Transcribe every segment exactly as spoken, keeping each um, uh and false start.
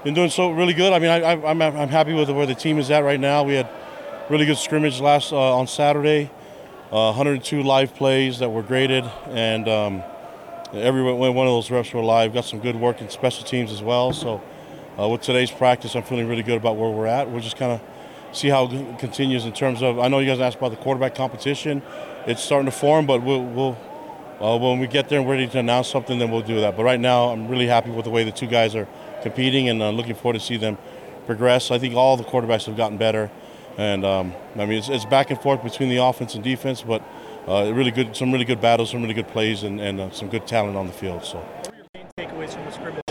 Been doing so really good. I mean, I, I, I'm I'm happy with where the team is at right now. We had really good scrimmage last uh, on Saturday. Uh, one hundred two live plays that were graded, and um, every one of those reps were live. Got some good work in special teams as well. So uh, with today's practice, I'm feeling really good about where we're at. We'll just kind of see how it continues in terms of. I know you guys asked about the quarterback competition. It's starting to form, but we'll. we'll Uh, when we get there and ready to announce something, then we'll do that. But right now, I'm really happy with the way the two guys are competing, and uh, looking forward to see them progress. I think all the quarterbacks have gotten better, and um, I mean it's, it's back and forth between the offense and defense, but uh, really good, some really good battles, some really good plays, and, and uh, some good talent on the field. So. What were your main takeaways from the scrimmage?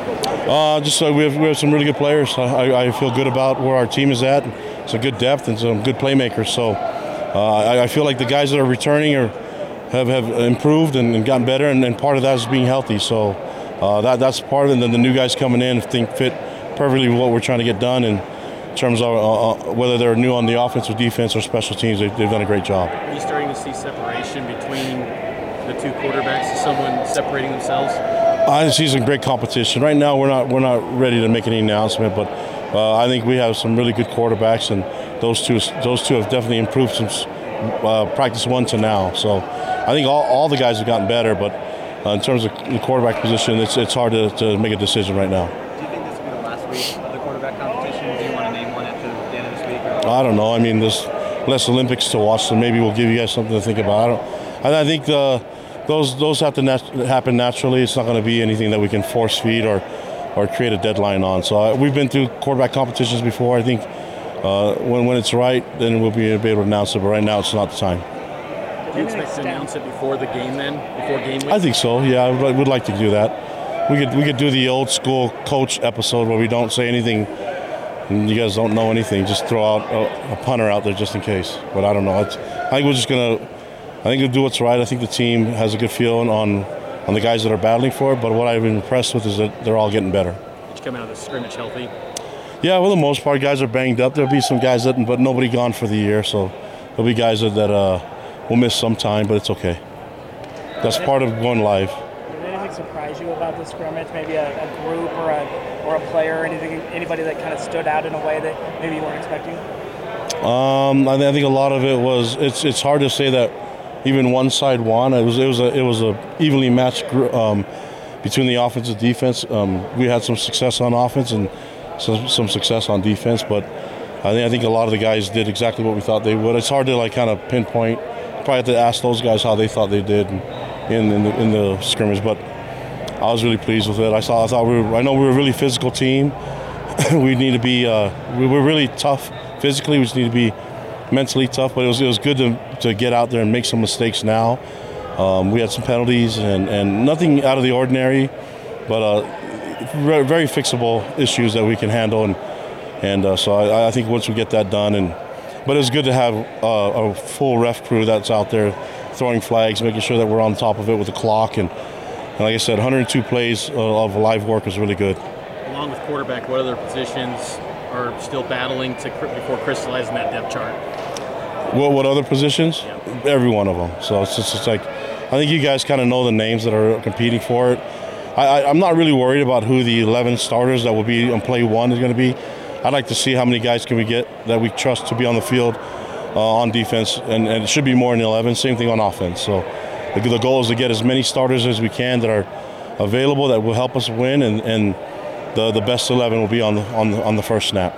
Uh, just uh, we have we have some really good players. I, I feel good about where our team is at. It's a good depth and some good playmakers. So uh, I, I feel like the guys that are returning are. Have, have improved and, and gotten better, and, and part of that is being healthy. So uh, that that's part of it. And then the new guys coming in think fit perfectly with what we're trying to get done in terms of uh, uh, whether they're new on the offense or defense or special teams. They, they've done a great job. Are you starting to see separation between the two quarterbacks? Is someone separating themselves? I see some great competition. Right now, we're not we're not ready to make any announcement, but uh, I think we have some really good quarterbacks, and those two those two have definitely improved since uh, practice one to now. So. I think all, all the guys have gotten better, but uh, in terms of the quarterback position, it's it's hard to, to make a decision right now. Do you think this will be the last week of the quarterback competition? Do you want to name one after the end of this week? Or? I don't know. I mean, there's less Olympics to watch, so maybe we'll give you guys something to think about. I don't. I, I think the, those those have to nat- happen naturally. It's not going to be anything that we can force feed or or create a deadline on. So uh, we've been through quarterback competitions before. I think uh, when when it's right, then we'll be able to announce it. But right now, it's not the time. Do you expect to announce it before the game then? Before game week? I think so, yeah. I would, would like to do that. We could we could do the old school coach episode where we don't say anything and you guys don't know anything. Just throw out a, a punter out there just in case. But I don't know. It's, I think we're just going to I think we'll do what's right. I think the team has a good feeling on, on the guys that are battling for it. But what I've been impressed with is that they're all getting better. Did you come out of the scrimmage healthy? Yeah, for the most part, guys are banged up. There'll be some guys that, but nobody gone for the year. So there'll be guys that, that uh, we'll miss some time, but it's okay. That's part of going live. Did anything surprise you about the scrimmage? Maybe a, a group or a or a player or anything, anybody that kind of stood out in a way that maybe you weren't expecting? Um, I, th- I think a lot of it was. It's it's hard to say that even one side won. It was it was a it was a evenly matched group um, between the offense and defense. Um, we had some success on offense and some some success on defense, but I think I think a lot of the guys did exactly what we thought they would. It's hard to like kind of pinpoint. Probably have to ask those guys how they thought they did in in the, in the scrimmage, but I was really pleased with it. I saw I thought we were, I know we were a really physical team. we need to be uh, we were really tough physically. We just need to be mentally tough. But it was it was good to to get out there and make some mistakes. Now um, we had some penalties and, and nothing out of the ordinary, but uh, very, very fixable issues that we can handle. And and uh, so I, I think once we get that done and. But it's good to have uh, a full ref crew that's out there throwing flags, making sure that we're on top of it with the clock. And, and like I said, one hundred two plays of live work is really good. Along with quarterback, what other positions are still battling to before crystallizing that depth chart? What, what other positions? Yeah. Every one of them. So it's just it's like, I think you guys kind of know the names that are competing for it. I, I, I'm not really worried about who the eleven starters that will be on play one is going to be. I'd like to see how many guys can we get that we trust to be on the field uh, on defense, and, and it should be more than eleven. Same thing on offense. So the, the goal is to get as many starters as we can that are available that will help us win, and, and the the best eleven will be on the on the, on the first snap.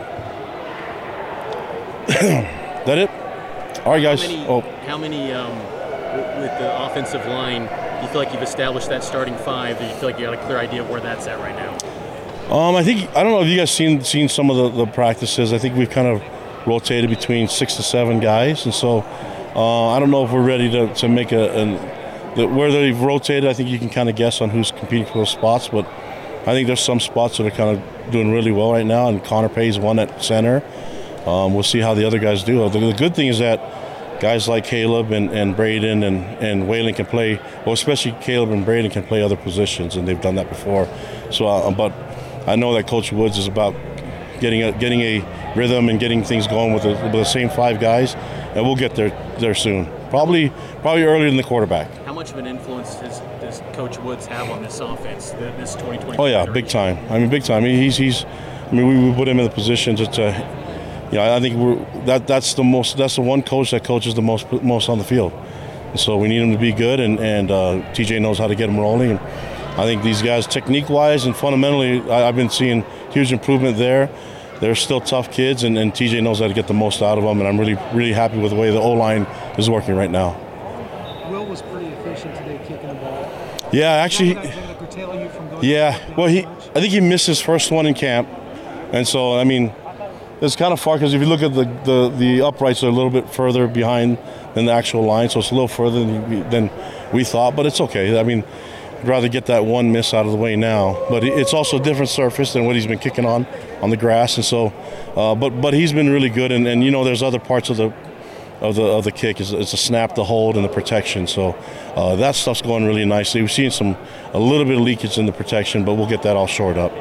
That it? All right, guys. How many, oh. how many um, with the offensive line, do you feel like you've established that starting five? Do you feel like you got a clear idea of where that's at right now? Um, I think I don't know if you guys seen seen some of the, the practices. I think we've kind of rotated between six to seven guys, and so uh, I don't know if we're ready to, to make a an, the, where they've rotated. I think you can kind of guess on who's competing for those spots, but I think there's some spots that are kind of doing really well right now, and Connor Pay's one at center. Um, we'll see how the other guys do. The, the good thing is that guys like Caleb and, and Braden and, and Waylon can play, well, especially Caleb and Braden can play other positions, and they've done that before. So, uh, but I know that Coach Woods is about getting a, getting a rhythm and getting things going with the, with the same five guys, and we'll get there there soon. Probably probably earlier than the quarterback. How much of an influence does, does does Coach Woods have on this offense, this twenty twenty? Oh yeah, big time. I mean, big time. He's he's. I mean, we, we put him in the position to, to you know, I think we're that that's the most. That's the one coach that coaches the most most on the field. And so we need him to be good, and and uh, T J knows how to get him rolling. And I think these guys, technique-wise and fundamentally, I, I've been seeing huge improvement there. They're still tough kids, and, and T J knows how to get the most out of them. And I'm really really happy with the way the O-line is working right now. Will was pretty efficient today kicking the ball. Yeah, actually. Did that curtail you from going Yeah, well, he I think he missed his first one in camp, and so I mean, it's kind of far because if you look at the, the the uprights are a little bit further behind than the actual line, so it's a little further than we, than we thought, but it's okay. I mean, I'd rather get that one miss out of the way now, but it's also a different surface than what he's been kicking on on the grass, and so, uh, but but he's been really good, and, and you know, there's other parts of the. Of the of the kick is it's a snap, the hold, and the protection. So uh, that stuff's going really nicely. We've seen some a little bit of leakage in the protection, but we'll get that all shored up.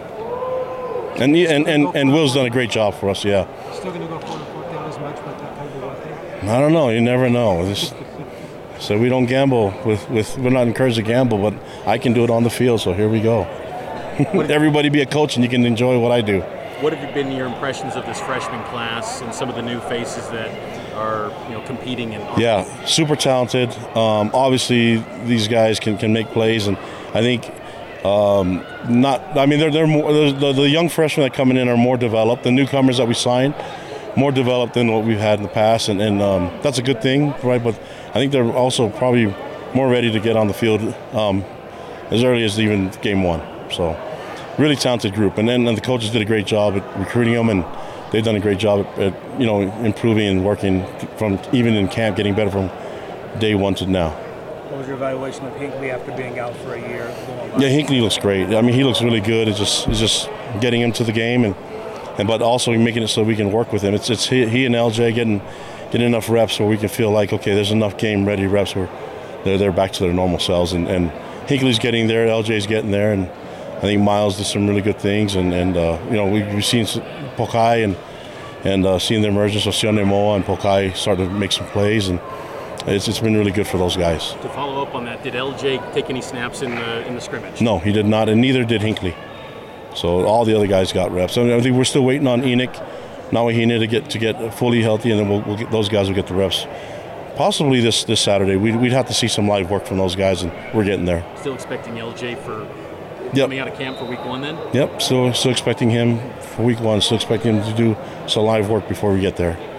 And and and, and Will's done a great job for us. Yeah. Still going to go for the fourth down as much with that type of weapon? I don't know. You never know. This, so we don't gamble with, with we're not encouraged to gamble, but I can do it on the field. So here we go. Everybody be a coach, and you can enjoy what I do. What have been your impressions of this freshman class and some of the new faces that are, you know, competing in? Yeah, super talented. Um, obviously, these guys can, can make plays, and I think um, not. I mean, they're they're more the, the young freshmen that coming in are more developed. The newcomers that we signed, more developed than what we've had in the past, and, and um, that's a good thing, right? But I think they're also probably more ready to get on the field um, as early as even game one. So. Really talented group, and then and the coaches did a great job at recruiting them, and they've done a great job at, at you know improving and working from even in camp, getting better from day one to now. What was your evaluation of Hinckley after being out for a year? Yeah, Hinckley looks great. I mean, he looks really good. It's just it's just getting him to the game, and and but also making it so we can work with him. It's it's he, he and L J getting getting enough reps where we can feel like okay, there's enough game ready reps where they're they're back to their normal selves, and and Hinckley's getting there, L J's getting there, and I think Miles did some really good things, and, and uh, you know, we, we've seen Pokai and and uh, seen the emergence of Sione Moa, and Pokai started to make some plays, and it's, it's been really good for those guys. To follow up on that, did L J take any snaps in the in the scrimmage? No, he did not, and neither did Hinckley. So all the other guys got reps. I, mean, I think we're still waiting on Enoch, Nawahine to get to get fully healthy, and then we'll, we'll get, those guys will get the reps. Possibly this this Saturday. We'd, we'd have to see some live work from those guys, and we're getting there. Still expecting L J for. Yep. Coming out of camp for week one then? Yep, still still expecting him for week one, still expecting him to do some live work before we get there.